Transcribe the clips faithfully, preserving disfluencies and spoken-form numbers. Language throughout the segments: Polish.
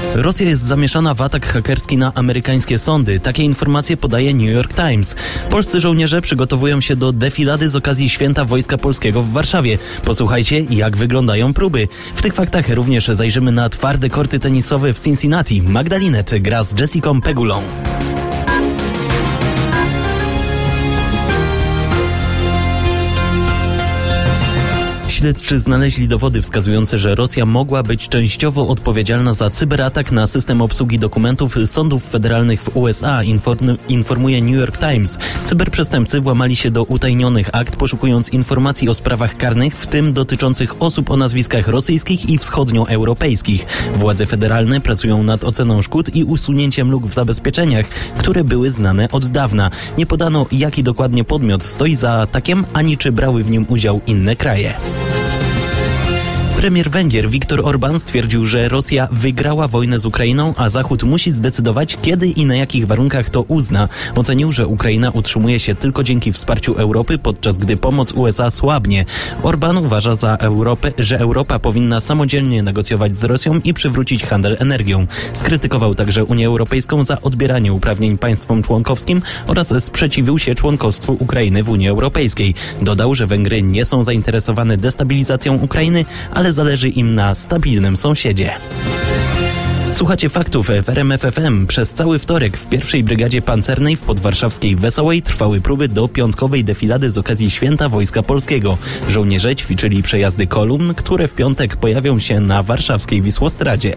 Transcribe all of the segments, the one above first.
Rosja jest zamieszana w atak hakerski na amerykańskie sądy. Takie informacje podaje New York Times. Polscy żołnierze przygotowują się do defilady z okazji Święta Wojska Polskiego w Warszawie. Posłuchajcie, jak wyglądają próby. W tych faktach również zajrzymy na twarde korty tenisowe w Cincinnati. Magda Linette gra z Jessiką Pegulą. Śledczy znaleźli dowody wskazujące, że Rosja mogła być częściowo odpowiedzialna za cyberatak na system obsługi dokumentów sądów federalnych w U S A, informuje New York Times. Cyberprzestępcy włamali się do utajnionych akt, poszukując informacji o sprawach karnych, w tym dotyczących osób o nazwiskach rosyjskich i wschodnioeuropejskich. Władze federalne pracują nad oceną szkód i usunięciem luk w zabezpieczeniach, które były znane od dawna. Nie podano, jaki dokładnie podmiot stoi za atakiem, ani czy brały w nim udział inne kraje. Premier Węgier Viktor Orbán stwierdził, że Rosja wygrała wojnę z Ukrainą, a Zachód musi zdecydować, kiedy i na jakich warunkach to uzna. Ocenił, że Ukraina utrzymuje się tylko dzięki wsparciu Europy, podczas gdy pomoc U S A słabnie. Orbán uważa, za Europę, że Europa powinna samodzielnie negocjować z Rosją i przywrócić handel energią. Skrytykował także Unię Europejską za odbieranie uprawnień państwom członkowskim oraz sprzeciwił się członkostwu Ukrainy w Unii Europejskiej. Dodał, że Węgry nie są zainteresowane destabilizacją Ukrainy, ale zależy im na stabilnym sąsiedzie. Słuchacie faktów w R M F F M. Przez cały wtorek w pierwszej Brygadzie Pancernej w podwarszawskiej Wesołej trwały próby do piątkowej defilady z okazji Święta Wojska Polskiego. Żołnierze ćwiczyli przejazdy kolumn, które w piątek pojawią się na warszawskiej Wisłostradzie.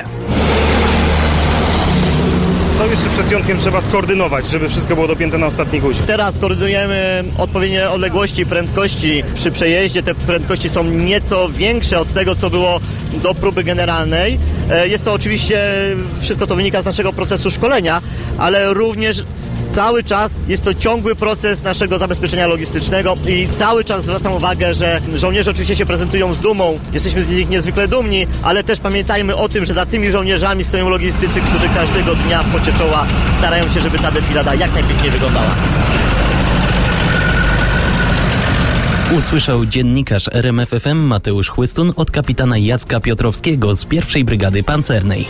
Co jeszcze przed piątkiem trzeba skoordynować, żeby wszystko było dopięte na ostatni guzik? Teraz koordynujemy odpowiednie odległości, prędkości przy przejeździe. Te prędkości są nieco większe od tego, co było do próby generalnej. Jest to oczywiście, wszystko to wynika z naszego procesu szkolenia, ale również cały czas jest to ciągły proces naszego zabezpieczenia logistycznego i cały czas zwracam uwagę, że żołnierze oczywiście się prezentują z dumą, jesteśmy z nich niezwykle dumni, ale też pamiętajmy o tym, że za tymi żołnierzami stoją logistycy, którzy każdego dnia w pocie czoła starają się, żeby ta defilada jak najpiękniej wyglądała. Usłyszał dziennikarz R M F F M Mateusz Chłystun od kapitana Jacka Piotrowskiego z pierwszej Brygady Pancernej.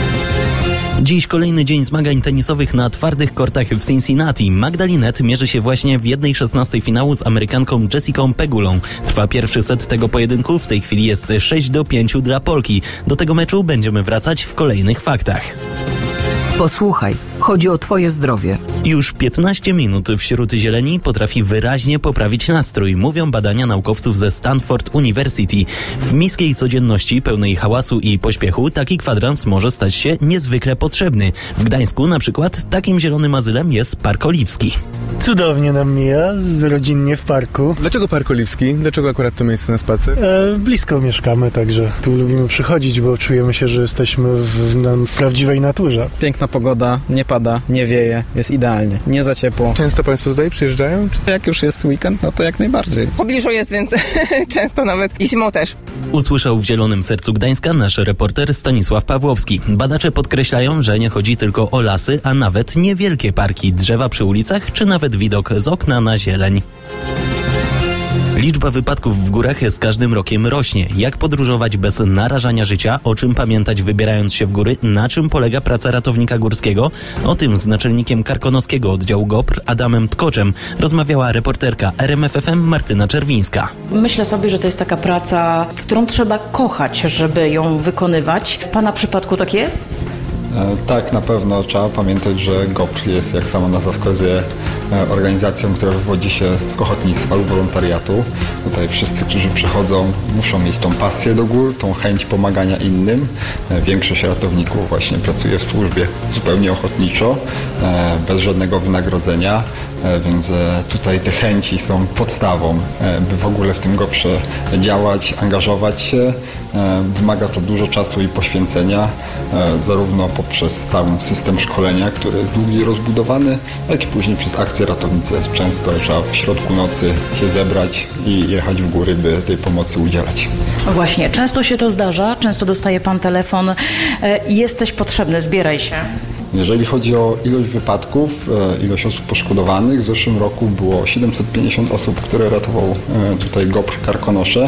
Dziś kolejny dzień zmagań tenisowych na twardych kortach w Cincinnati. Magda Linette mierzy się właśnie w jednej szesnastej finału z Amerykanką Jessiką Pegulą. Trwa pierwszy set tego pojedynku, w tej chwili jest sześć do pięciu dla Polki. Do tego meczu będziemy wracać w kolejnych faktach. Posłuchaj, chodzi o twoje zdrowie. Już piętnaście minut wśród zieleni potrafi wyraźnie poprawić nastrój, mówią badania naukowców ze Stanford University. W miejskiej codzienności pełnej hałasu i pośpiechu taki kwadrans może stać się niezwykle potrzebny. W Gdańsku na przykład takim zielonym azylem jest Park Oliwski. Cudownie nam mija, rodzinnie w parku. Dlaczego Park Oliwski? Dlaczego akurat to miejsce na spacer? E, blisko mieszkamy, także tu lubimy przychodzić, bo czujemy się, że jesteśmy w, na, w prawdziwej naturze. Piękna pogoda, nie pada, nie wieje, jest idealnie, nie za ciepło. Często Państwo tutaj przyjeżdżają? Czy... Jak już jest weekend, no to jak najbardziej. W pobliżu jest, więc często nawet i zimą też. Usłyszał w zielonym sercu Gdańska nasz reporter Stanisław Pawłowski. Badacze podkreślają, że nie chodzi tylko o lasy, a nawet niewielkie parki, drzewa przy ulicach, czy nawet widok z okna na zieleń. Liczba wypadków w górach z każdym rokiem rośnie. Jak podróżować bez narażania życia? O czym pamiętać wybierając się w góry? Na czym polega praca ratownika górskiego? O tym z naczelnikiem karkonoskiego oddziału G O P R Adamem Tkoczem rozmawiała reporterka R M F F M Martyna Czerwińska. Myślę sobie, że to jest taka praca, którą trzeba kochać, żeby ją wykonywać. W Pana przypadku tak jest? Tak, na pewno trzeba pamiętać, że G O P R jest, jak sama nazwa wskazuje, organizacją, która wywodzi się z ochotnictwa, z wolontariatu. Tutaj wszyscy, którzy przychodzą, muszą mieć tą pasję do gór, tą chęć pomagania innym. Większość ratowników właśnie pracuje w służbie zupełnie ochotniczo, bez żadnego wynagrodzenia, więc tutaj te chęci są podstawą, by w ogóle w tym G O P R-ze działać, angażować się. Wymaga to dużo czasu i poświęcenia, zarówno poprzez cały system szkolenia, który jest długi i rozbudowany, jak i później przez akcje ratownicze. Często trzeba w środku nocy się zebrać i jechać w góry, by tej pomocy udzielać. Właśnie, często się to zdarza, często dostaje Pan telefon, jesteś potrzebny, zbieraj się. Jeżeli chodzi o ilość wypadków, ilość osób poszkodowanych, w zeszłym roku było siedemset pięćdziesiąt osób, które ratował tutaj G O P R Karkonosze.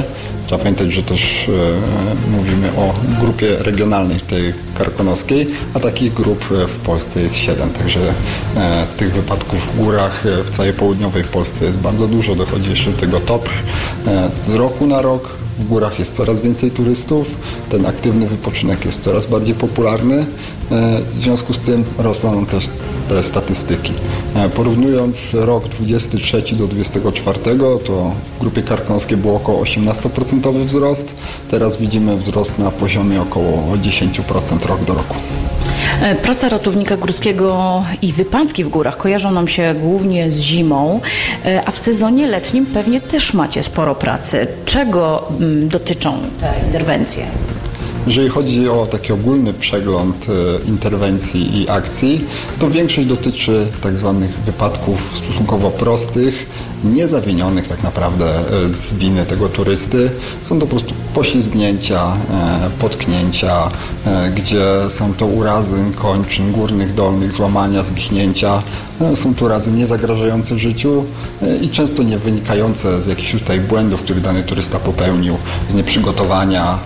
Trzeba pamiętać, że też e, mówimy o grupie regionalnej tej karkonoskiej, a takich grup w Polsce jest siedem, także e, tych wypadków w górach w całej południowej Polsce jest bardzo dużo, dochodzi jeszcze do tego top. E, z roku na rok w górach jest coraz więcej turystów, ten aktywny wypoczynek jest coraz bardziej popularny, w związku z tym rosną też te statystyki. Porównując rok dwudziesty trzeci do dwudziestego czwartego, to w grupie karkonoskiej było około osiemnaście procent wzrost, teraz widzimy wzrost na poziomie około dziesięć procent rok do roku. Praca ratownika górskiego i wypadki w górach kojarzą nam się głównie z zimą, a w sezonie letnim pewnie też macie sporo pracy. Czego dotyczą te interwencje? Jeżeli chodzi o taki ogólny przegląd interwencji i akcji, to większość dotyczy tak zwanych wypadków stosunkowo prostych, niezawinionych tak naprawdę z winy tego turysty. Są to po prostu poślizgnięcia, potknięcia, gdzie są to urazy kończyn górnych, dolnych, złamania, zwichnięcia. Są to urazy niezagrażające życiu i często nie wynikające z jakichś tutaj błędów, które dany turysta popełnił, z nieprzygotowania,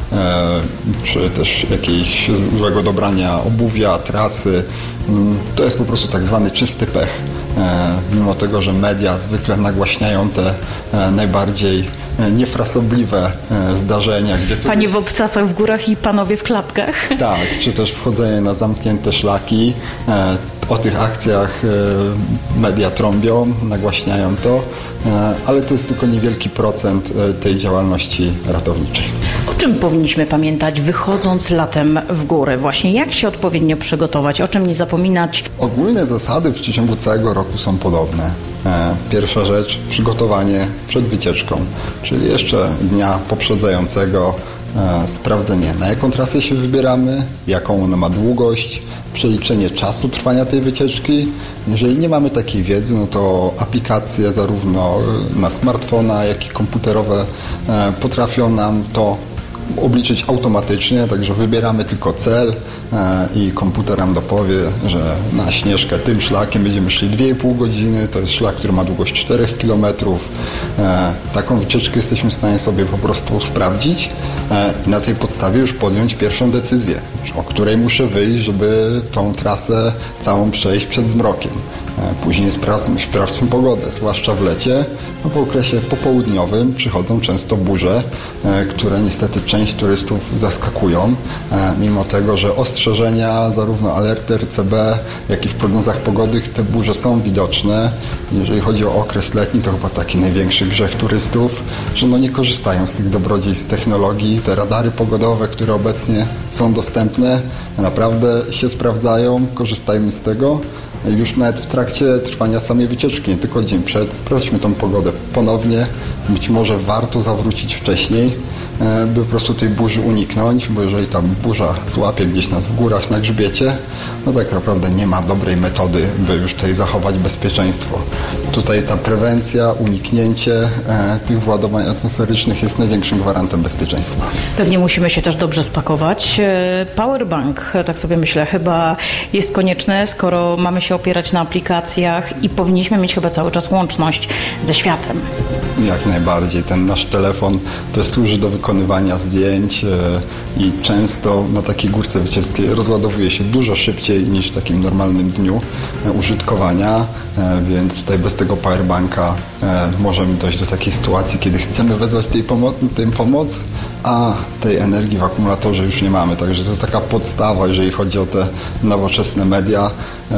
czy też jakiegoś złego dobrania obuwia, trasy. To jest po prostu tak zwany czysty pech. Mimo tego, że media zwykle nagłaśniają te najbardziej niefrasobliwe zdarzenia. Gdzie Panie jest... w obcasach w górach i panowie w klapkach. Tak, czy też wchodzenie na zamknięte szlaki. O tych akcjach media trąbią, nagłaśniają to, ale to jest tylko niewielki procent tej działalności ratowniczej. O czym powinniśmy pamiętać, wychodząc latem w góry? Właśnie jak się odpowiednio przygotować, o czym nie zapominać? Ogólne zasady w ciągu całego roku są podobne. Pierwsza rzecz, przygotowanie przed wycieczką, czyli jeszcze dnia poprzedzającego sprawdzenie, na jaką trasę się wybieramy, jaką ona ma długość, przeliczenie czasu trwania tej wycieczki. Jeżeli nie mamy takiej wiedzy, no to aplikacje zarówno na smartfona, jak i komputerowe potrafią nam to obliczyć automatycznie, także wybieramy tylko cel i komputer nam dopowie, że na Śnieżkę tym szlakiem będziemy szli dwie i pół godziny, to jest szlak, który ma długość cztery kilometrów. Taką wycieczkę jesteśmy w stanie sobie po prostu sprawdzić i na tej podstawie już podjąć pierwszą decyzję, o której muszę wyjść, żeby tą trasę całą przejść przed zmrokiem. Później sprawdźmy, sprawdźmy pogodę, zwłaszcza w lecie. No po okresie popołudniowym przychodzą często burze, które niestety część turystów zaskakują, mimo tego, że ostrzeżenia, zarówno alerty R C B, jak i w prognozach pogody te burze są widoczne. Jeżeli chodzi o okres letni, to chyba taki największy grzech turystów, że no nie korzystają z tych dobrodziejstw technologii. Te radary pogodowe, które obecnie są dostępne, naprawdę się sprawdzają, korzystajmy z tego. Już nawet w trakcie trwania samej wycieczki, nie tylko dzień przed, sprawdźmy tą pogodę ponownie. Być może warto zawrócić wcześniej, by po prostu tej burzy uniknąć, bo jeżeli ta burza złapie gdzieś nas w górach na grzbiecie, no tak naprawdę nie ma dobrej metody, by już tutaj zachować bezpieczeństwo. Tutaj ta prewencja, uniknięcie e, tych władowań atmosferycznych jest największym gwarantem bezpieczeństwa. Pewnie musimy się też dobrze spakować. Powerbank, tak sobie myślę, chyba jest konieczny, skoro mamy się opierać na aplikacjach i powinniśmy mieć chyba cały czas łączność ze światem. Jak najbardziej. Ten nasz telefon też służy do wykonywania zdjęć i często na takiej górce wycieczki rozładowuje się dużo szybciej niż w takim normalnym dniu użytkowania, więc tutaj bez tego powerbanka możemy dojść do takiej sytuacji, kiedy chcemy wezwać tej, pomo- tej pomoc, a tej energii w akumulatorze już nie mamy. Także to jest taka podstawa, jeżeli chodzi o te nowoczesne media,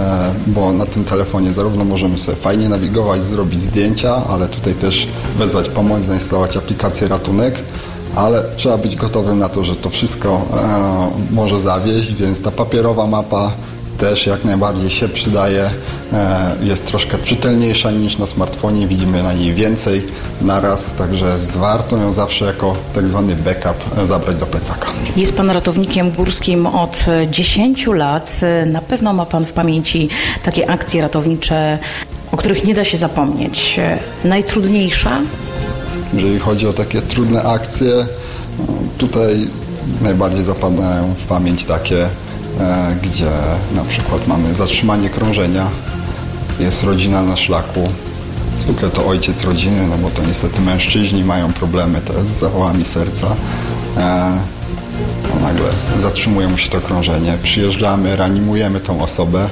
bo na tym telefonie zarówno możemy sobie fajnie nawigować, zrobić zdjęcia, ale tutaj też wezwać pomoc, zainstalować aplikację Ratunek, ale trzeba być gotowym na to, że to wszystko e, może zawieść, więc ta papierowa mapa też jak najbardziej się przydaje. E, jest troszkę czytelniejsza niż na smartfonie, widzimy na niej więcej naraz, także warto ją zawsze jako tak zwany backup zabrać do plecaka. Jest Pan ratownikiem górskim od dziesięciu lat. Na pewno ma Pan w pamięci takie akcje ratownicze, o których nie da się zapomnieć. Najtrudniejsza? Jeżeli chodzi o takie trudne akcje, tutaj najbardziej zapadają w pamięć takie, gdzie na przykład mamy zatrzymanie krążenia, jest rodzina na szlaku, Zwykle to ojciec rodziny, no bo to niestety mężczyźni mają problemy te z zawałami serca. E, no nagle zatrzymuje mu się to krążenie. Przyjeżdżamy, reanimujemy tą osobę,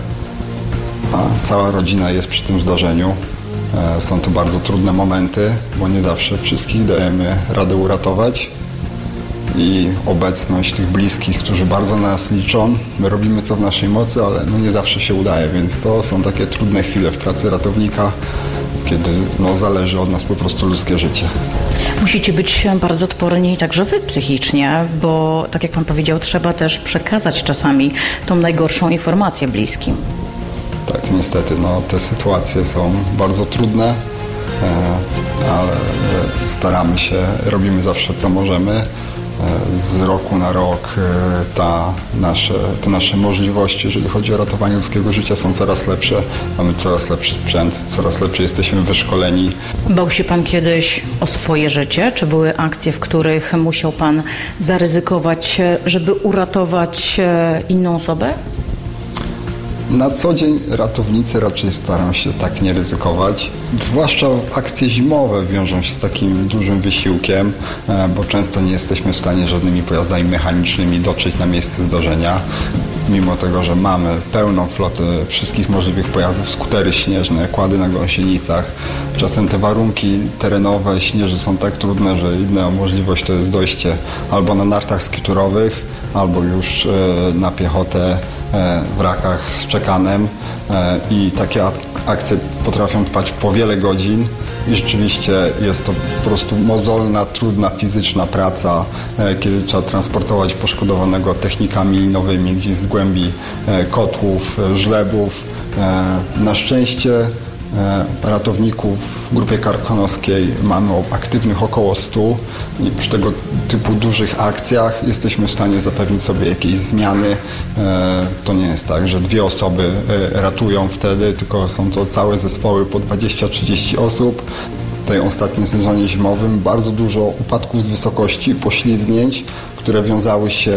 a cała rodzina jest przy tym zdarzeniu. E, są to bardzo trudne momenty, bo nie zawsze wszystkich dajemy radę uratować. I obecność tych bliskich, którzy bardzo na nas liczą. My robimy co w naszej mocy, ale no nie zawsze się udaje, więc to są takie trudne chwile w pracy ratownika, kiedy no, zależy od nas po prostu ludzkie życie. Musicie być bardzo odporni także wy psychicznie, bo tak jak pan powiedział, trzeba też przekazać czasami tą najgorszą informację bliskim. Tak, niestety, no, te sytuacje są bardzo trudne, e, ale staramy się, robimy zawsze co możemy. Z roku na rok ta nasze, te nasze możliwości, jeżeli chodzi o ratowanie ludzkiego życia, są coraz lepsze. Mamy coraz lepszy sprzęt, coraz lepiej jesteśmy wyszkoleni. Bał się pan kiedyś o swoje życie? Czy były akcje, w których musiał pan zaryzykować, żeby uratować inną osobę? Na co dzień ratownicy raczej starają się tak nie ryzykować. Zwłaszcza akcje zimowe wiążą się z takim dużym wysiłkiem, bo często nie jesteśmy w stanie żadnymi pojazdami mechanicznymi dotrzeć na miejsce zdarzenia. Mimo tego, że mamy pełną flotę wszystkich możliwych pojazdów, skutery śnieżne, kłady na gąsienicach. Czasem te warunki terenowe śnieży są tak trudne, że jedyna możliwość to jest dojście albo na nartach skiturowych, albo już na piechotę w rakach z czekanem i takie akcje potrafią trwać po wiele godzin i rzeczywiście jest to po prostu mozolna, trudna, fizyczna praca, kiedy trzeba transportować poszkodowanego technikami nowymi gdzieś z głębi kotłów, żlebów. Na szczęście ratowników w grupie karkonoskiej mamy aktywnych około stu i przy tego typu dużych akcjach jesteśmy w stanie zapewnić sobie jakieś zmiany. To nie jest tak, że dwie osoby ratują wtedy, tylko są to całe zespoły po dwadzieścia trzydzieści osób. W tej ostatnim sezonie zimowym bardzo dużo upadków z wysokości, poślizgnięć, które wiązały się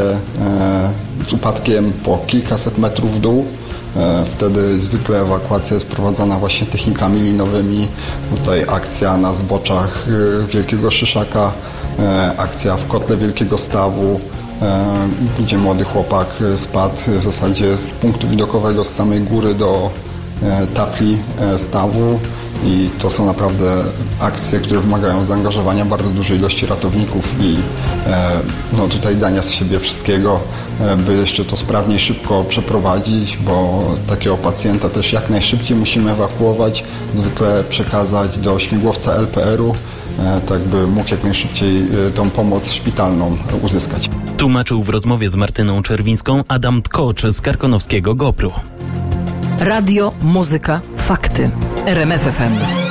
z upadkiem po kilkaset metrów w dół. Wtedy zwykle ewakuacja jest prowadzona właśnie technikami linowymi. Tutaj akcja na zboczach Wielkiego Szyszaka, akcja w kotle Wielkiego Stawu, gdzie młody chłopak spadł w zasadzie z punktu widokowego z samej góry do tafli stawu. I to są naprawdę akcje, które wymagają zaangażowania bardzo dużej ilości ratowników i no, tutaj dania z siebie wszystkiego, by jeszcze to sprawnie, szybko przeprowadzić, bo takiego pacjenta też jak najszybciej musimy ewakuować, zwykle przekazać do śmigłowca L P R u, tak by mógł jak najszybciej tą pomoc szpitalną uzyskać. Tłumaczył w rozmowie z Martyną Czerwińską Adam Tkocz z karkonoskiego GoPro. Radio, muzyka, fakty. R M F F M.